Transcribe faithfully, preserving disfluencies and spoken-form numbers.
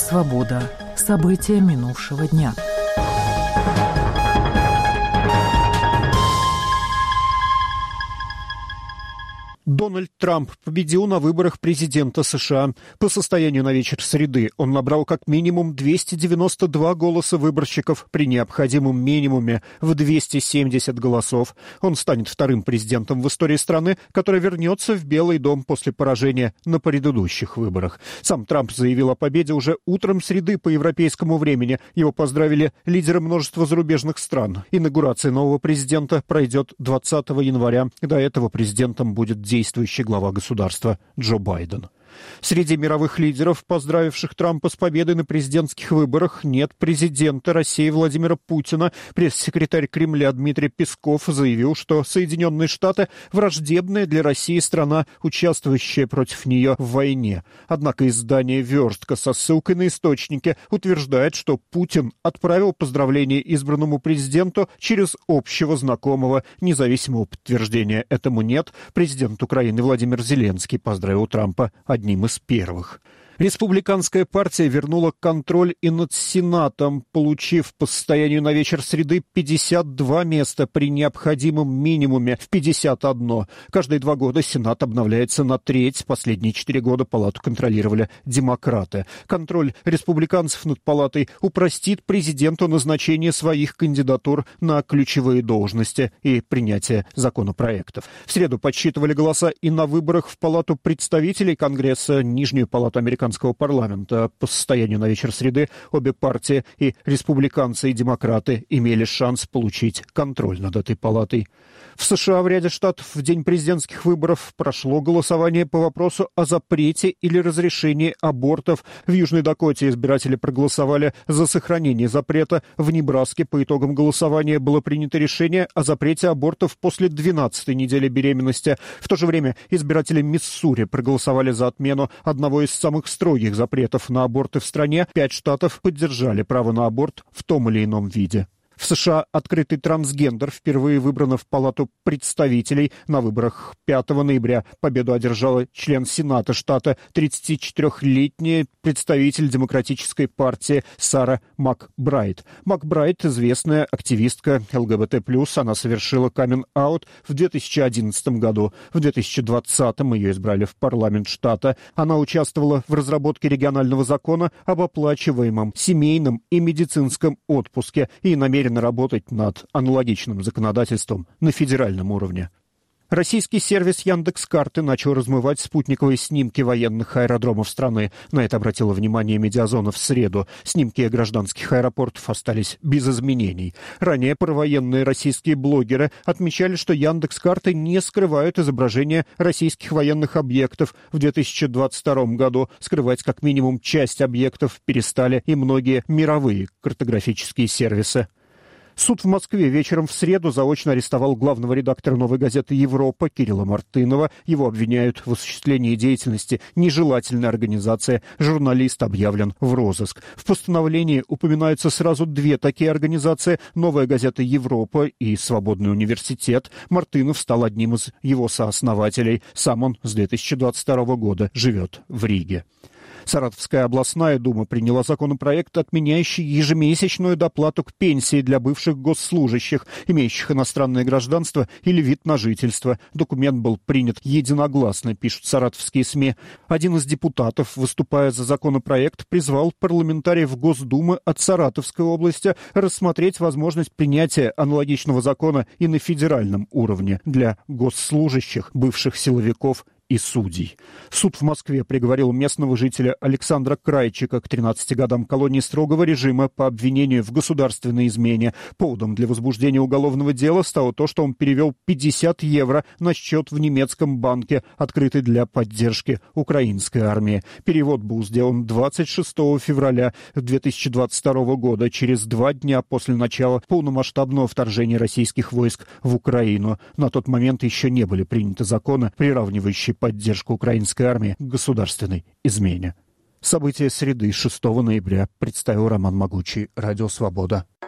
Свобода. События минувшего дня. Дональд Трамп победил на выборах президента США. По состоянию на вечер среды он набрал как минимум двести девяносто два голоса выборщиков при необходимом минимуме в двести семьдесят голосов. Он станет вторым президентом в истории страны, который вернется в Белый дом после поражения на предыдущих выборах. Сам Трамп заявил о победе уже утром среды по европейскому времени. Его поздравили лидеры множества зарубежных стран. Инаугурация нового президента пройдет двадцатого января. До этого президентом будет действующий глава государства Джо Байден. Среди мировых лидеров, поздравивших Трампа с победой на президентских выборах, нет президента России Владимира Путина. Пресс-секретарь Кремля Дмитрий Песков заявил, что Соединенные Штаты – враждебная для России страна, участвующая против нее в войне. Однако издание «Верстка» со ссылкой на источники утверждает, что Путин отправил поздравление избранному президенту через общего знакомого. Независимого подтверждения этому нет. Президент Украины Владимир Зеленский поздравил Трампа одним из первых. Республиканская партия вернула контроль и над Сенатом, получив по состоянию на вечер среды пятьдесят два места при необходимом минимуме в пятьдесят один. Каждые два года Сенат обновляется на треть. Последние четыре года палату контролировали демократы. Контроль республиканцев над палатой упростит президенту назначение своих кандидатур на ключевые должности и принятие законопроектов. В среду подсчитывали голоса и на выборах в Палату представителей Конгресса, Нижнюю палату американского парламента. По состоянию на вечер среды обе партии, и республиканцы, и демократы, имели шанс получить контроль над этой палатой. В США в ряде штатов в день президентских выборов прошло голосование по вопросу о запрете или разрешении абортов. В Южной Дакоте избиратели проголосовали за сохранение запрета. В Небраске по итогам голосования было принято решение о запрете абортов после двенадцатой недели беременности. В то же время избиратели Миссури проголосовали за отмену одного из самых строгих запретов на аборты в стране. Пять штатов поддержали право на аборт в том или ином виде. В США открытый трансгендер впервые выбрана в Палату представителей. На выборах пятого ноября победу одержала член Сената штата, тридцатичетырехлетняя представитель Демократической партии Сара Макбрайт. Макбрайт – известная активистка эл гэ бэ тэ плюс. Она совершила каминг-аут в две тысячи одиннадцатом году. В две тысячи двадцатом ее избрали в парламент штата. Она участвовала в разработке регионального закона об оплачиваемом семейном и медицинском отпуске и намерена работать над аналогичным законодательством на федеральном уровне. Российский сервис Яндекс.Карты начал размывать спутниковые снимки военных аэродромов страны. На это обратила внимание Медиазона в среду. Снимки гражданских аэропортов остались без изменений. Ранее провоенные российские блогеры отмечали, что Яндекс.Карты не скрывают изображения российских военных объектов. В две тысячи двадцать втором году скрывать как минимум часть объектов перестали и многие мировые картографические сервисы. Суд в Москве вечером в среду заочно арестовал главного редактора «Новой газеты Европа» Кирилла Мартынова. Его обвиняют в осуществлении деятельности нежелательной организации. Журналист объявлен в розыск. В постановлении упоминаются сразу две такие организации – «Новая газета Европа» и «Свободный университет». Мартынов стал одним из его сооснователей. Сам он с две тысячи двадцать второго года живет в Риге. Саратовская областная дума приняла законопроект, отменяющий ежемесячную доплату к пенсии для бывших госслужащих, имеющих иностранное гражданство или вид на жительство. Документ был принят единогласно, пишут саратовские СМИ. Один из депутатов, выступая за законопроект, призвал парламентариев Госдумы от Саратовской области рассмотреть возможность принятия аналогичного закона и на федеральном уровне для госслужащих, бывших силовиков и судей. Суд в Москве приговорил местного жителя Александра Крайчика к тринадцати годам колонии строгого режима по обвинению в государственной измене. Поводом для возбуждения уголовного дела стало то, что он перевел пятьдесят евро на счет в немецком банке, открытый для поддержки украинской армии. Перевод был сделан двадцать шестого февраля две тысячи двадцать второго года, через два дня после начала полномасштабного вторжения российских войск в Украину. На тот момент еще не были приняты законы, приравнивающие поддержку украинской армии к государственной измене. События среды шестого ноября представил Роман Могучий, Радио Свобода.